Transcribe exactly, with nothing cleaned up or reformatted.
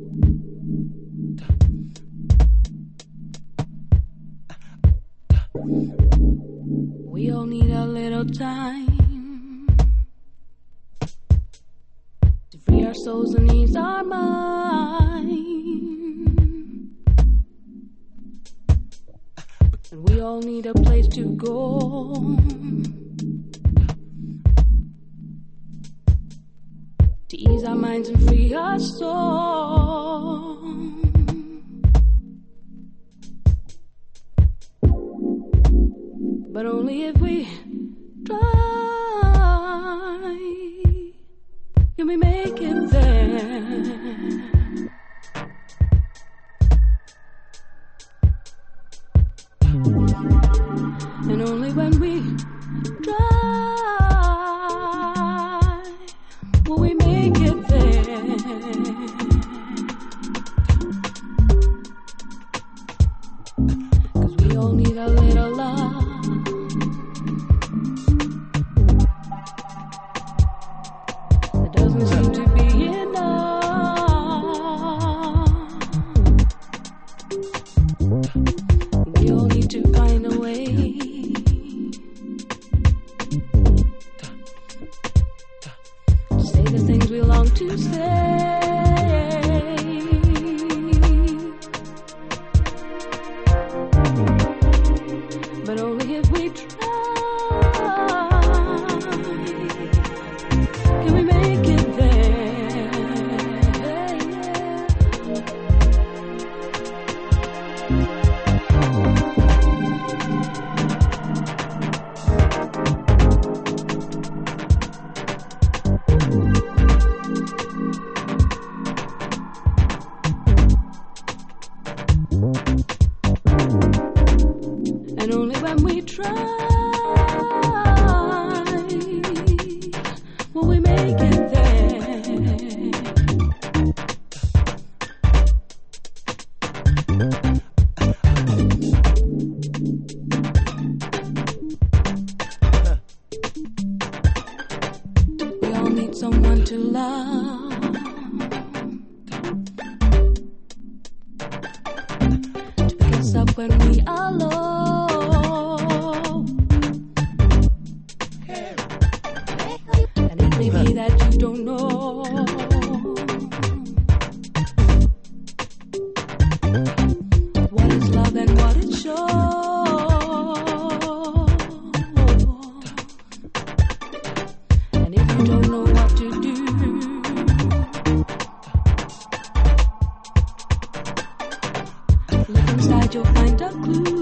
We all need a little time to free our souls and ease our mind. And we all need a place to go to ease our minds and free our souls. But only if we try can we make it there. And only when we try will we make it there. 'Cause we all need a little love. Doesn't seem to be enough. We all need to find a way to say the things we long to say. But only if we try can we make it. And only when we try will we make it there. We all need someone to love, to pick us up when we are low. And it may be that you don't know what is love and what it shows. And if you don't know what to do, look inside, you'll find a clue.